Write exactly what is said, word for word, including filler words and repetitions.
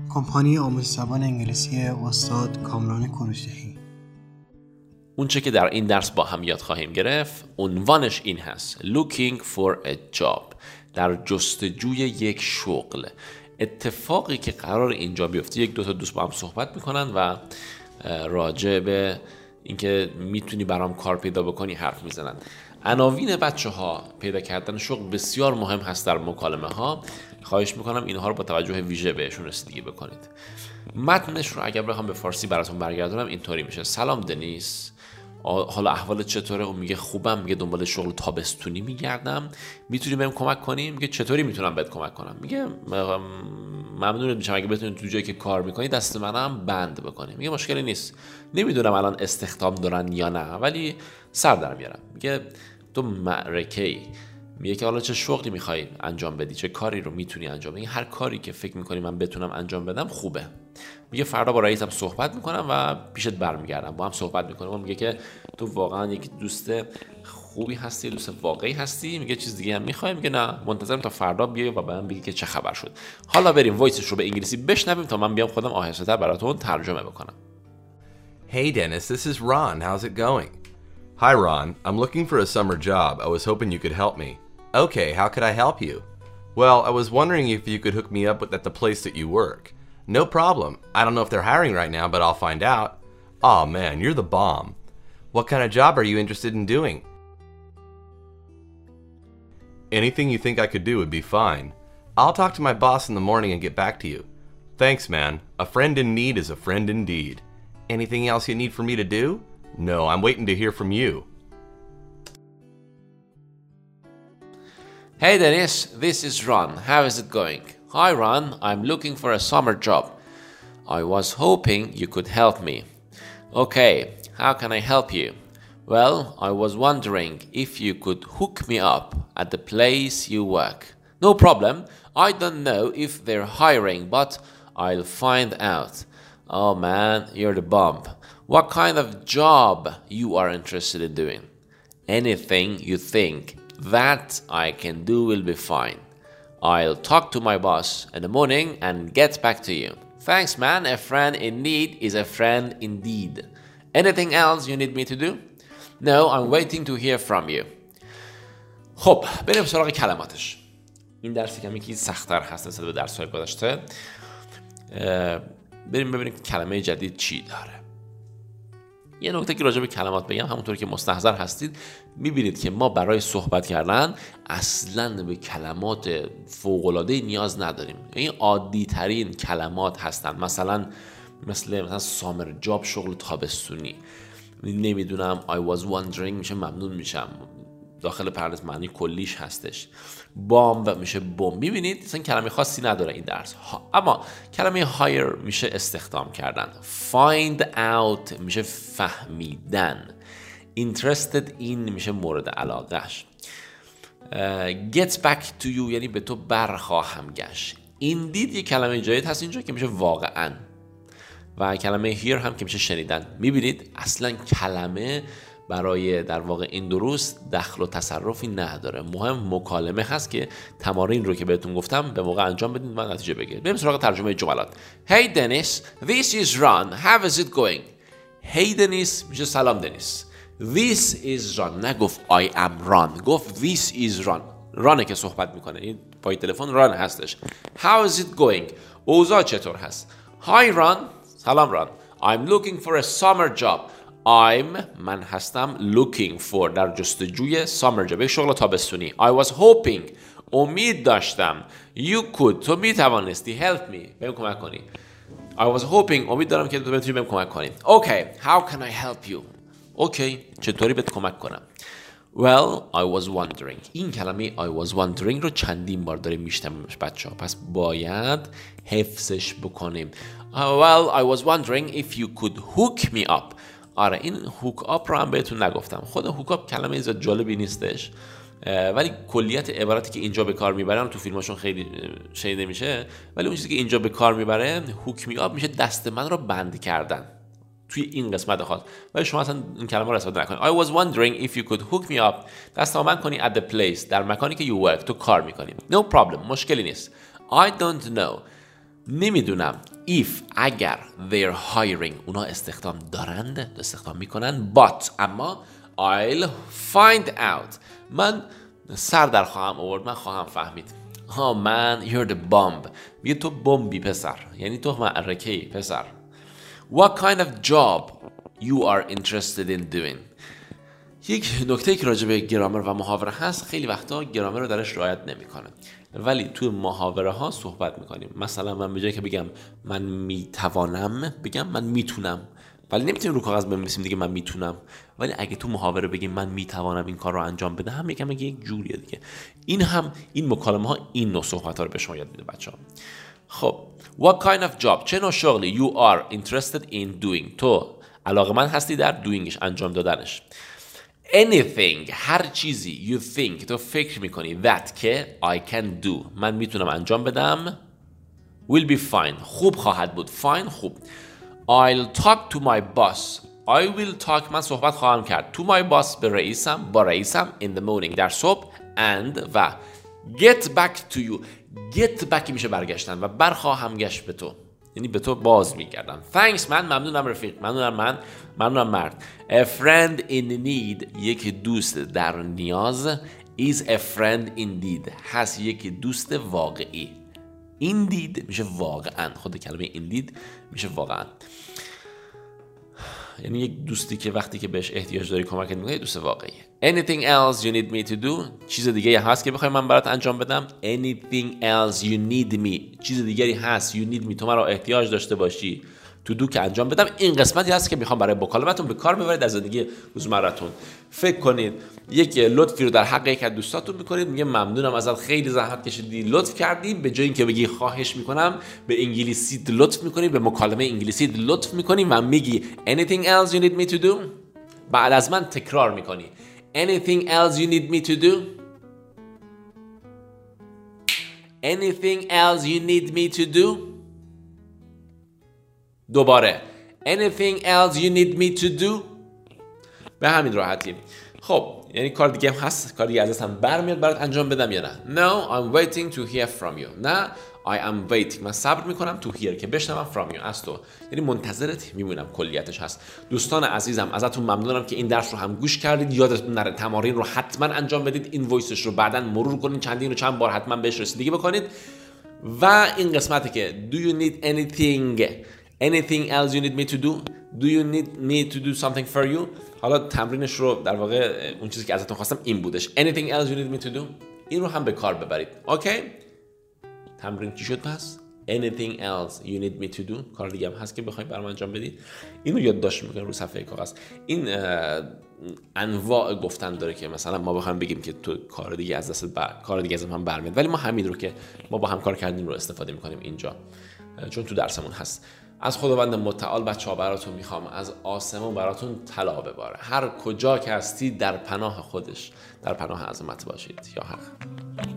کمپانی آموزش زبان انگلیسی استاد کامران کوروش‌دهی. اون چه که در این درس با هم یاد خواهیم گرفت عنوانش این هست: Looking for a job، در جستجوی یک شغل. اتفاقی که قرار اینجا بیفته، یک دو تا دوست با هم صحبت میکنن و راجع به اینکه میتونی برام کار پیدا بکنی حرف میزنن. عناوین بچه ها پیدا کردن شغل بسیار مهم هست در مکالمه ها. خواهش میکنم اینها رو با توجه ویژه بهشون رسیدگی بکنید. متنش رو اگر بخوام به فارسی براتون برگردونم اینطوری میشه: سلام دنیس، حالا احوالت چطوره؟ اون میگه خوبم. میگه دنبال شغل تابستونی میگردم، میتونی بهم کمک کنی؟ میگه چطوری میتونم بهت کمک کنم؟ میگه ممنونت میشم اگه بتونی تو جایی که کار میکنی دست منم بند بکنی. میگه مشکلی نیست، نمیدونم الان استخدام دارن یا نه ولی سر در میارم. میگه تو معرکه‌ای. میگه که حالا چه شغلی میخوای انجام بدی، چه کاری رو میتونی انجام بدی؟ هر کاری که فکر میکنی من بتونم انجام بدم خوبه. میگه فردا با رئیسم صحبت میکنم و پیشت برمیگردم، با هم صحبت میکنم. اون میگه که تو واقعا یک دوست خوبی هستی، دوست واقعی هستی. میگه چیز دیگه هم میخوای؟ میگه نه، منتظرم تا فردا بیای و بهم بگی که چه خبر شد. حالا بریم وایسش رو به انگلیسی بشنویم تا من بیام خودم آهسته‌تر براتون ترجمه بکنم. Hey Dennis, this is Ron. How's it going? Hi Ron, I'm looking for a summer job. I was hoping you could help me. Okay, how could I help you? Well, I was wondering if you could hook me up with at the place that you work. No problem. I don't know if they're hiring right now, but I'll find out. Aw man, you're the bomb. What kind of job are you interested in doing? Anything you think I could do would be fine. I'll talk to my boss in the morning and get back to you. Thanks, man. A friend in need is a friend indeed. Anything else you need for me to do? No, I'm waiting to hear from you. Hey Dennis, this is Ron. How is it going? Hi Ron, I'm looking for a summer job. I was hoping you could help me. Okay, how can I help you? Well, I was wondering if you could hook me up at the place you work. No problem. I don't know if they're hiring, but I'll find out. Oh man, you're the bomb. What kind of job you are interested in doing? Anything you think that I can do will be fine. I'll talk to my boss in the morning and get back to you. Thanks man, a friend in need is a friend indeed. Anything else you need me to do? No, I'm waiting to hear from you. خب بریم سراغ کلماتش. این درسی کمی که سخت‌تر هست نسبت به درس‌های گذشته. بریم ببینیم کلمه جدید چی داره. یه نکته که راجع به کلمات بگم، همونطور که مستحضر هستید میبینید که ما برای صحبت کردن اصلاً به کلمات فوق‌العاده نیاز نداریم. این عادی ترین کلمات هستن. مثلا مثل مثلا سامر جاب، شغل تابستونی. نمیدونم I was wondering میشه ممنون میشم، داخل پرانتز معنی کلیش هستش. بامب میشه بمب. میبینید اصلا کلمه خاصی نداره این درس. اما کلمه hire میشه استخدام کردن. find out میشه فهمیدن. interested in میشه مورد علاقهش. get back to you یعنی به تو برخواهم گشت. indeed یه کلمه جدید هست اینجا که میشه واقعا. و کلمه hear هم که میشه شنیدن. میبینید اصلا کلمه برای در واقع این دروس دخل و تصرفی نداره. مهم مکالمه هست که تمارین رو که بهتون گفتم به موقع انجام بدید و نتیجه بگیرید. بریم سراغ ترجمه جملات. Hey Dennis, this is Ron. How is it going? Hey Dennis میشه سلام دنیس. This is Ron. نگفت I am Ron. گفت this is Ron. رانه که صحبت میکنه. این پای تلفن ران هستش. How is it going? اوضاع چطور هست؟ Hi Ron. سلام ران. I'm looking for a summer job. I'm من هستم looking for در جستجوی summer job، یک شغل تابستونی. I was hoping امید داشتم you could تو می توانستی help me بهم کمک کنی. I was hoping امید دارم که تو بتونی بهم کمک کنی. Okay, how can I help you? Okay, چطوری بهت کمک کنم؟ Well, I was wondering. این کلمه I was wondering رو چندین بار داریم میشنویمش بچه‌ها، پس باید حفظش بکنیم. Uh, well, I was wondering if you could hook me up. آره این هوک آپ رو هم بهتون نگفتم. خود هوک آپ کلمه زیاد جالبی نیستش، ولی کلیت عبارتی که اینجا به کار میبرن تو فیلماشون خیلی شنیده میشه، ولی اون چیزی که اینجا به کار میبره هوک می آپ میشه دست من رو بند کردن توی این قسمت خاص. ولی شما اصلا این کلمه رو استفاده نکنید. I was wondering if you could hook me up. دست من کنی at the place در مکانی که you work تو کار میکنی. No problem مشکلی نیست. I don't know نمیدونم if اگر they're hiring اونا استخدام دارند استخدام میکنن but اما I'll find out من سر در خواهم آورد من خواهم فهمید ها من you're the bomb میگه تو بمبی پسر یعنی تو معرکه‌ای پسر what kind of job you are interested in doing یک نکته که راجع به گرامر و محاوره هست خیلی وقتا گرامر رو درش رعایت نمیکنه ولی توی محاوره ها صحبت میکنیم مثلا من به جایی که بگم من میتوانم بگم من میتونم ولی نمیتونیم رو کاغذ بنویسیم دیگه من میتونم ولی اگه تو محاوره بگیم من میتوانم این کار رو انجام بدم یکم میگه یک جوریه دیگه این هم این مکالمه ها این نوع صحبت ها رو به شما یاد میده بچه‌ها خب what kind of job چه نوع شغلی you are interested in doing تو علاقه‌مند هستی در doingش انجام دادنش anything هر چیزی you think تو فکر میکنی that که I can do من میتونم انجام بدم will be fine خوب خواهد بود fine خوب I'll talk to my boss I will talk من صحبت خواهم کرد to my boss به رئیسم با رئیسم in the morning در صبح and و get back to you get back میشه برگشتن و برخواهم گشت به تو یعنی به تو باز میگردم thanks من ممنونم رفیق ممنونم من ممنونم مرد a friend in need یک دوست در نیاز is a friend indeed هست یک دوست واقعی indeed میشه واقعا خود کلمه indeed میشه واقعا یعنی یک دوستی که وقتی که بهش احتیاج داری کمکت میکنه دوست واقعی anything else you need me to do چیز دیگه هست که بخوای من برات انجام بدم anything else you need me چیز دیگری هست you need me تو مرا احتیاج داشته باشی تو دو که انجام بدم این قسمتی هست که میخوام برای مکالمتون به کار ببرید در زندگی روزمره‌تون فکر کنید یک لطفی رو در حق یک از دوستاتون میکنید میگه ممنونم ازت خیلی زحمت کشیدی لطف کردی به جای اینکه بگی خواهش میکنم به انگلیسی لطف میکنی به مکالمه انگلیسی لطف میکنی و میگی anything else you need me to do بعد از من تکرار میکنی anything else you need me to do anything else you need me to do دوباره anything else you need me to do به همین راحتی خب یعنی کار دیگه هم هست کار دیگه ازت هم برمیاد برات انجام بدم یا نه no I'm waiting to hear from you نه I am waiting من صبر میکنم to hear که بشنوم from you از تو یعنی منتظرت میمونم کلیتش هست دوستان عزیزم ازتون ممنونم که این درس رو هم گوش کردید یادتون نره تمارین رو حتما انجام بدید این وایسش رو بعداً مرور کنید چندین و چند بار حتما بهش رسیدگی بکنید و این قسمتی که do you need anything anything else you need me to do do you need me to do something for you حالا تمرینش رو در واقع اون چیزی که ازتون خواستم این بودش anything else you need me to do این رو هم به کار ببرید اوکی تمرین چی شد پس anything else you need me to do کار دیگه هم هست که بخواید برام انجام بدید اینو یادداشت میکنید رو صفحه کاغذ این انواع گفتن داره که مثلا ما بخوایم بگیم که تو کار دیگه از دست بر... کار دیگه از هم برمیاد ولی ما همین رو که ما با هم کار کردیم رو استفاده میکنیم اینجا چون تو درسمون هست از خداوند متعال بچه‌ها براتون میخوام از آسمون براتون طلا بباره هر کجا که هستی در پناه خودش در پناه عظمت باشید یا حق